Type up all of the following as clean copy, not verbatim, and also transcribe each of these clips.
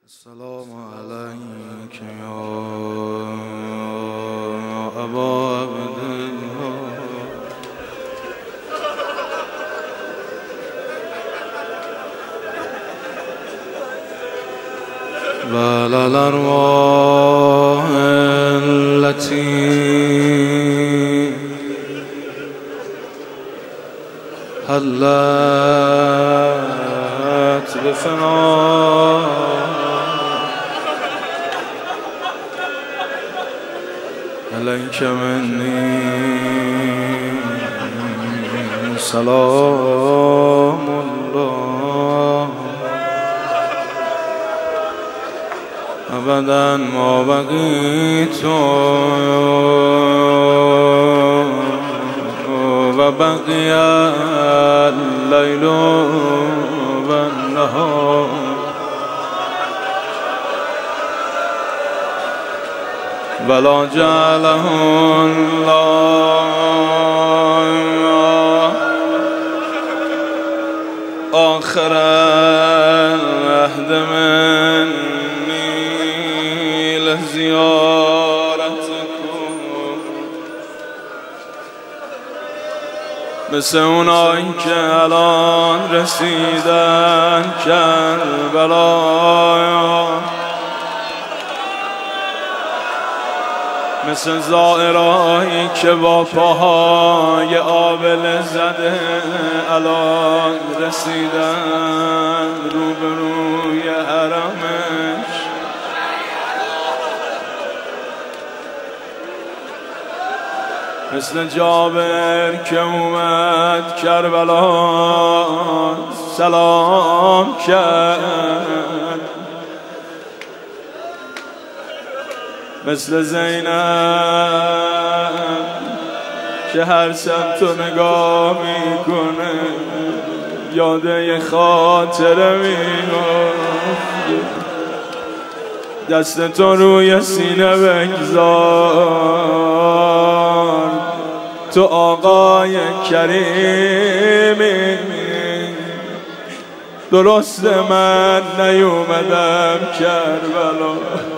السلام عليك يا أبا عبد الله بل الأرواح التي حلت بفناء عليك مني سلام الله أبدا ما بقيت وبقي الليل والنهار ولا جعله الله آخر العهد مني لزيارتكم مثل اونایی که الان رسیدن کربلا، مثل زائرایی که با پاهای آبله زده الان رسیدن روبروی حرمش، مثل جابر که اومد کربلا سلام کرد، مثل زینب که هر سمت رو نگاه میکنه یاده خاطره میگفت، دست تو روی سینه بگذار، تو آقای کریمی، درست من نیومدم کربلا،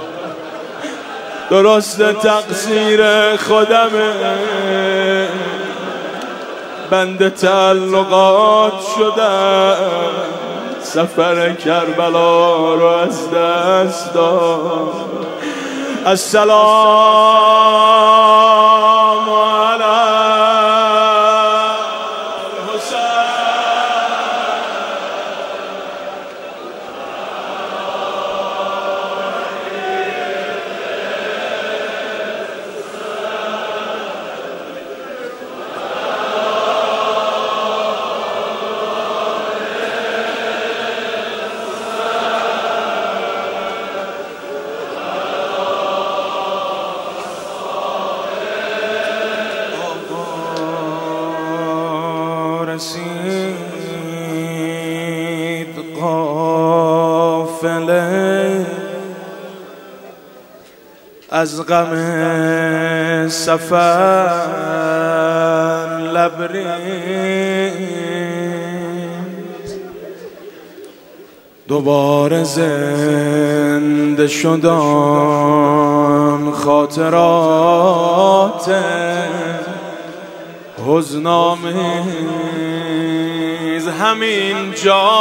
درست تقصیر خودمه، بند تعلقات شدم، سفر کربلا رو از دست داد. السلام علی رسید قافله از غم سفر لبریز، دوباره زنده شدن خاطرات حزن‌آمیز، همین جا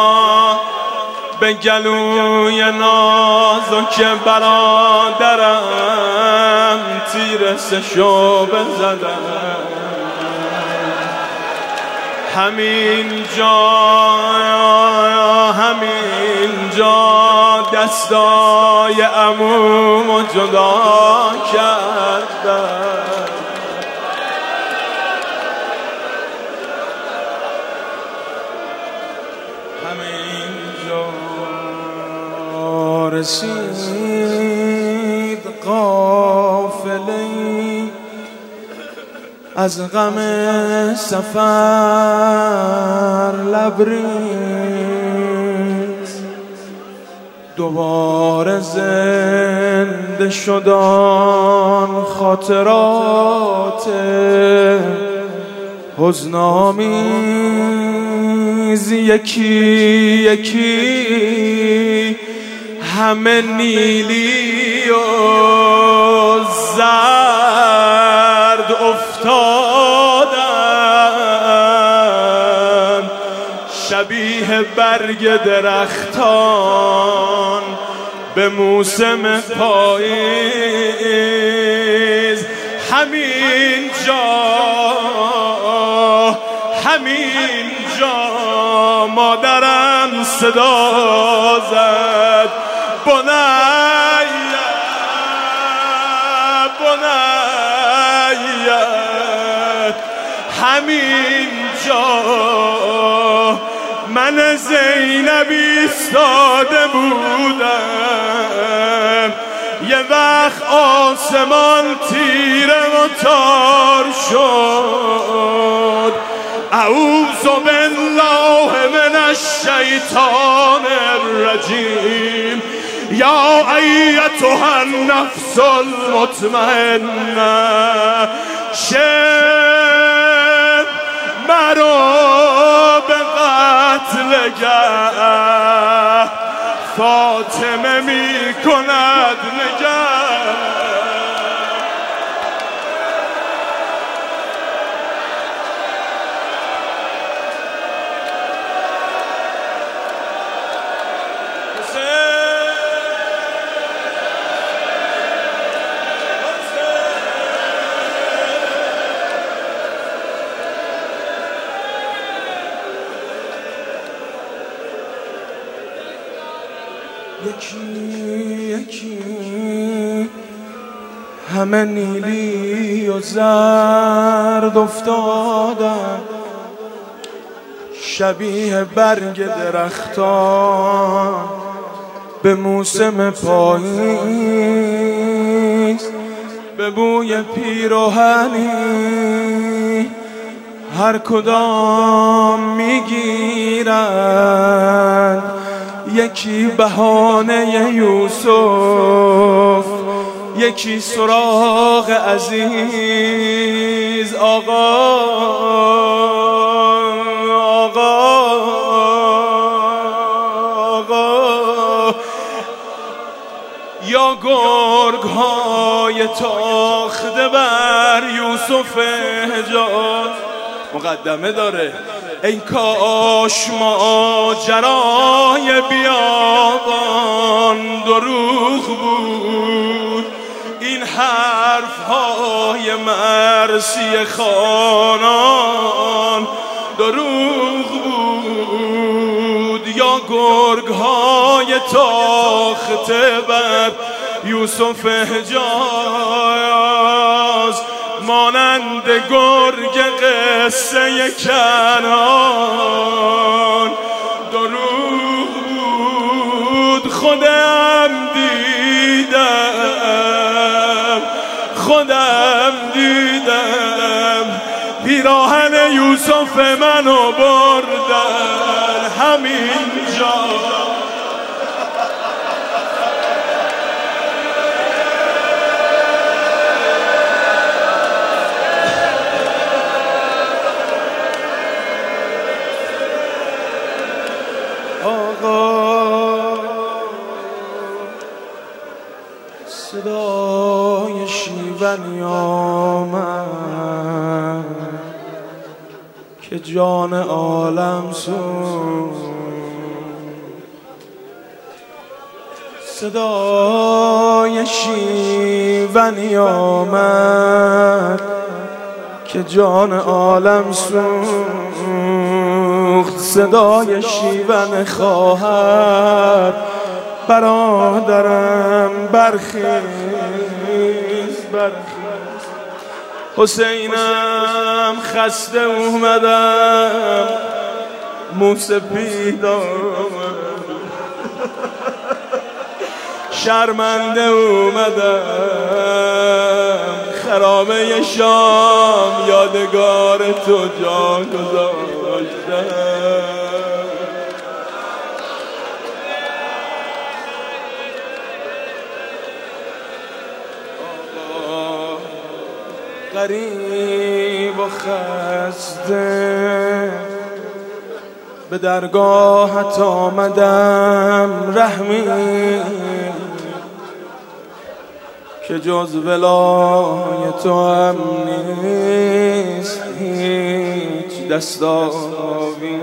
به گلوی نازک برادرم تیر سشو بزدم، همین جا دستای عمومو جدا کردم، رسید قافله‌ای از غم سفر لبریز، دوباره زنده شدن خاطرات حزن‌آمیز، یکی یکی همه نیلی و زرد افتادن، شبیه برگ درختان به موسم پاییز. همین جا مادرم صدا زد، بنیه همین جا من زینب ایستاده بودم. یه وقت آسمان تیره و تار شد، اعوذ بالله من الشیطان الرجیم. یا ایتها النفس المطمئنه، شب مرا به قتلگاه فاطمه می کند نگه. یکی همه نیلی و زرد افتادن، شبیه برگ درختان به موسم پاییز. به بوی پیراهنی هر کدام میگیرند، یکی بهانه یوسف، یکی سراغ عزیز. آقا یا گرگ های تاخته بر یوسف حجاز. مقدمه داره. ای کاش ماجرای بیابان دروغ بود، این حرف های مرسی خانان دروغ بود. یا گرگ های تاخته بر یوسف حجاز، مانند گرگ قصه کنان دروغ بود. خودم دیدم پیراهن یوسف منو بردن همین جا. صدای شیونی آمد که جان عالم سوخت. صدای شیونی آمد که جان عالم سوخت. صدای شیون خواهر برادرم برخیز حسینم خسته اومدم موسپید آمد شرمنده اومدم خرابه شام یادگار تو جا گذاشتم. غریب و خسته به درگاهت آمدم رحمی که جز ولای تو هم نیست هیچ دستاوی.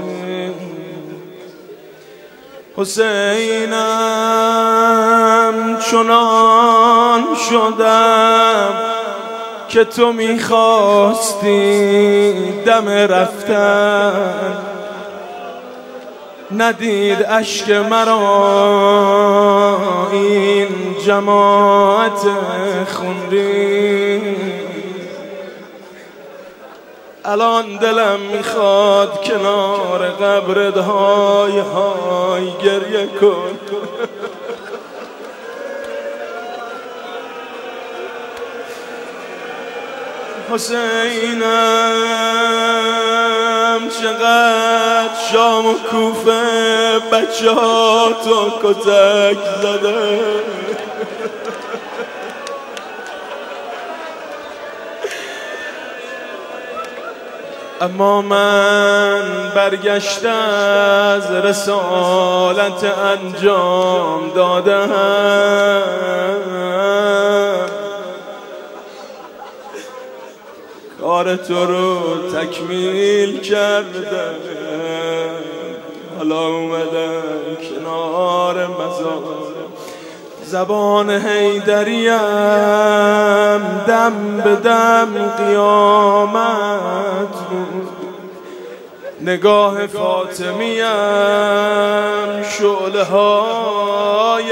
حسینم چنان شدم که تو میخواستی دم رفتن، ندید اشک مرا این جماعت خونری. الان دلم میخواد کنار قبرت های های گریه کن. حسینم چقدر شام و کوفه بچه ها تو کتک زده، اما من برگشته از رسالت انجام دادم. کار تو رو تکمیل کردم، حالا اومدم کنار مزار. زبان حیدریم دم به دم قیامت بود، نگاه فاطمیم شعله های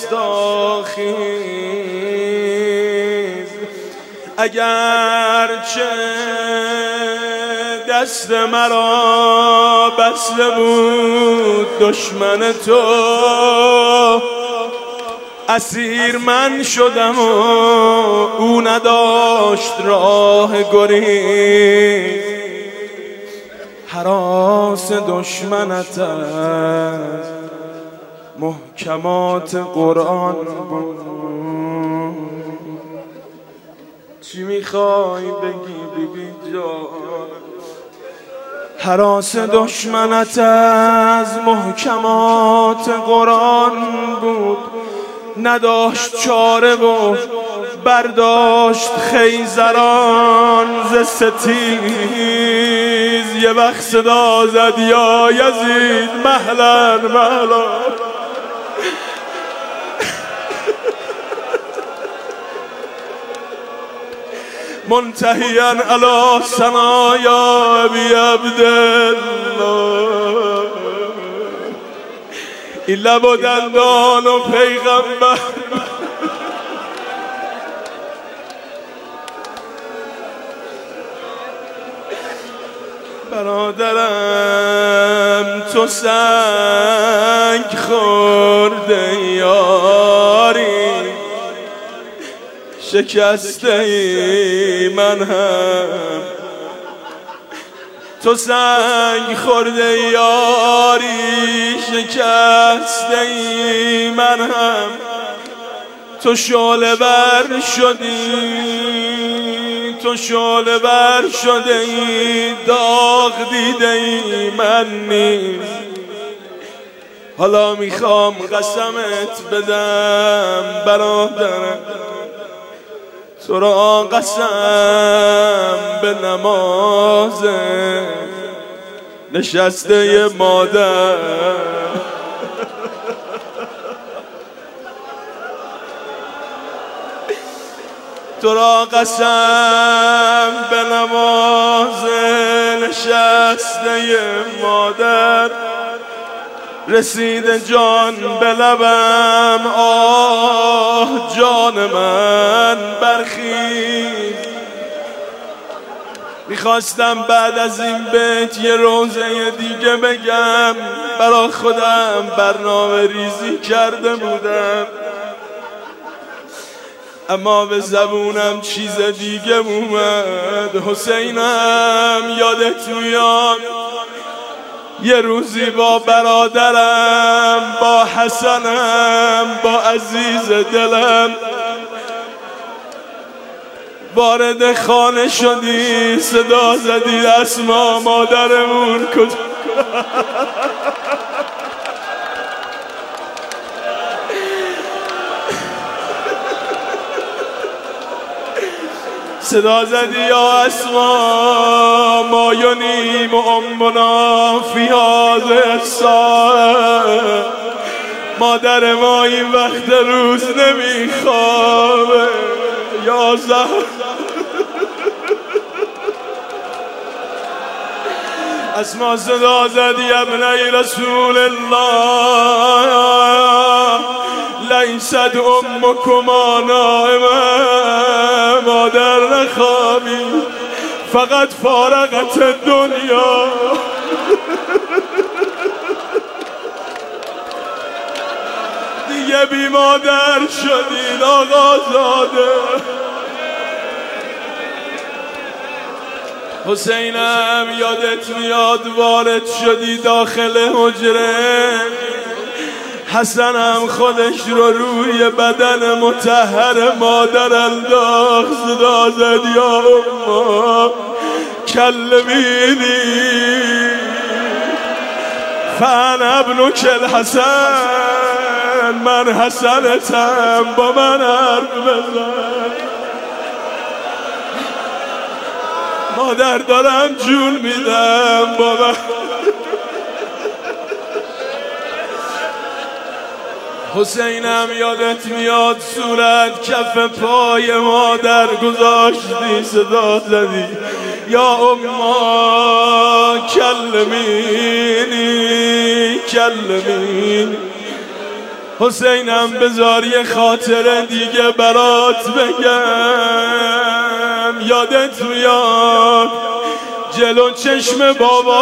رستاخیز. اگرچه دست مرا بسته بود دشمن تو، اسیر من شدم و او نداشت راه گریز. هراس دشمنت از محکمات قرآن بود. چی میخوای بگی بیبی جان؟ هراس دشمنت از محکمات قرآن بود، نداشت چاره و برداشت خیزران ز ستیز. یه وقت صدا زد یا یزید مهلا مهلا. منتهیا علی ثنایا ابی عبدالله. این لب و دندان و پیغمبر برادرم تو سنگ خورده یاری، شکسته ای من هم. تو سنگ خورده یاری، شکسته ای من هم. تو شعله بر شدی، تو شعله بر شده ای، داغ دیده ای من نیز. حالا میخوام قسمت بدم برادرم، تو را قسم به نماز نشسته مادر. تو را قسم به نماز نشسته مادر. رسید جان به لبم، آه جان من برخیز. میخواستم بعد از این بیت یه روزه دیگه بگم، برا خودم برنامه ریزی کرده بودم، اما به زبونم چیز دیگه اومد. حسینم یادت میاد یه روزی با برادرم، با حسنم، با عزیز دلم وارد خانه شدی، صدا زدی اسما مادرمون کجا؟ صدا زدی یا اسما ما ینیم امنا فی هذه الساعه مادر ما این وقت روز نمیخوابه یا زهر اسما صدا زدی ابنی رسول الله لیست امکما نائمه مادر نخوابی فقط فارغت دنیا دیگه بی مادر شدید آقازاده حسینم یادت میاد وارد شدی داخل حجره حسنم خودش رو روی بدن مطهر مادر انداخت صدا زد یا اما کلمینی فانا ابنک الحسن من حسنتم با من حرف بزن مادر دارم جون میدم بابا حسینم یادت میاد صورت کف پای مادر گذاشتی صدا زدی یا اما کلمینی کلمینی حسینم بذار یه خاطره دیگه برات بگم یادت میاد جلو چشم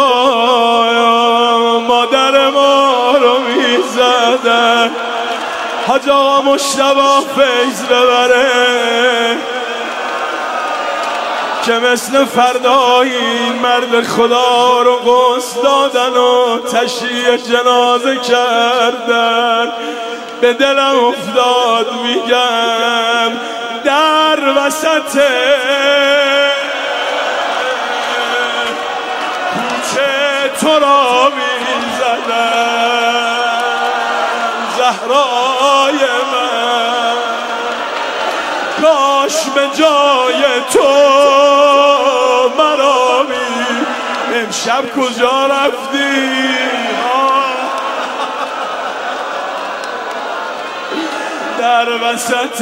بابا مادر ما رو میزدن حاج آقا مشتبه فیض ببره که مثل فردایی این مرد خدا رو غسل دادن و تشییع جنازه کردن به دلم افتاد میگم در وسط کوچه تو را میزدن زهرای من کاش به جای تو مرا امشب کجا رفتی در وسط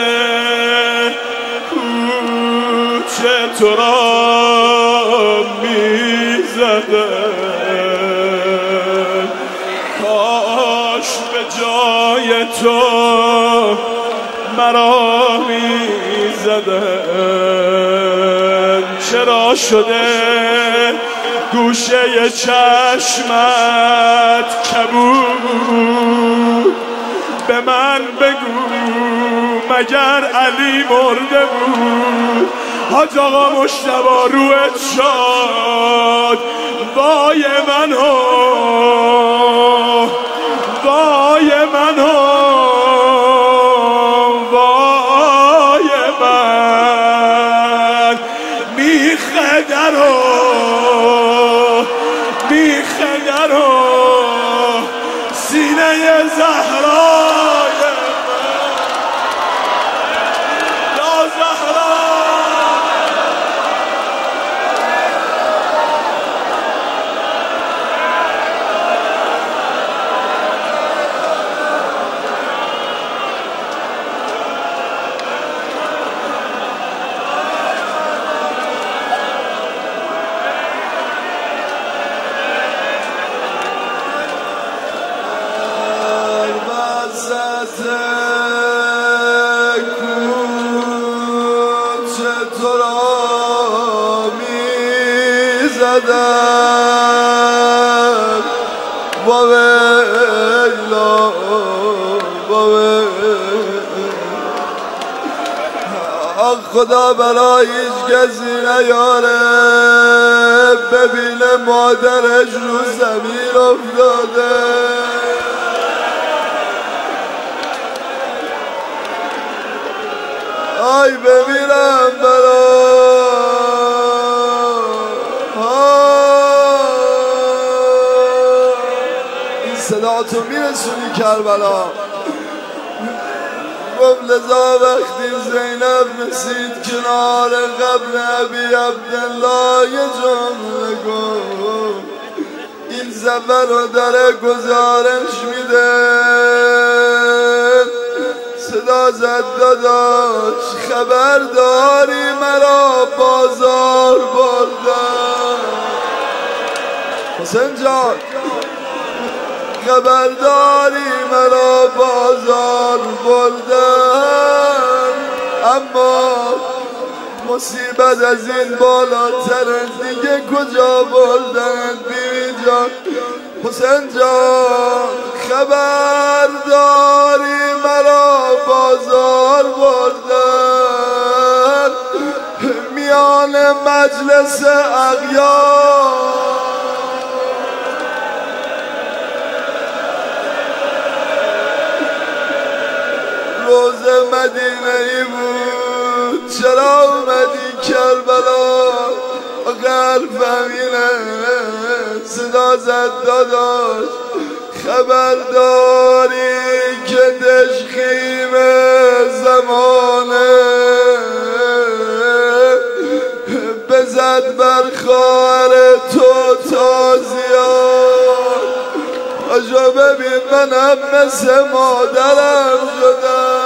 کوچه تو را میزدن کاش به جای تو مرا میزدن چرا شده گوشه چشمت کبود به من بگو مگر علی مرده بود حاج آقا مشتبه روحت شاد وای منو وای منو وای من میخه درو سینه زهرای یا زهرا خدا برای هیچ کسی نیاره ببینه مادرش رو زمین افتاده آی ببینم این صدا تو میرسونی کربلا گفت لذا وقتی زینب رسید کنار قبر ابی عبدالله یه جمله گفت این سفر رو داره گزارش میده صدا زد داداش خبرداری مرا بازار بردن حسین جان خبرداری مرا بازار بردن اما مصیبت از این بالاتر دیگه کجا بردن بیوی جان حسین جان خبرداری مرا بازار بردن میان مجلس اغیار روز مدینه ای بود چرا اومدی کربلا آخر فهمینه صدا زد داداش خبرداری که تشخیم زمانه بزد بر خواهر تو تازیان آجا ببین منم مثل مادرم شدم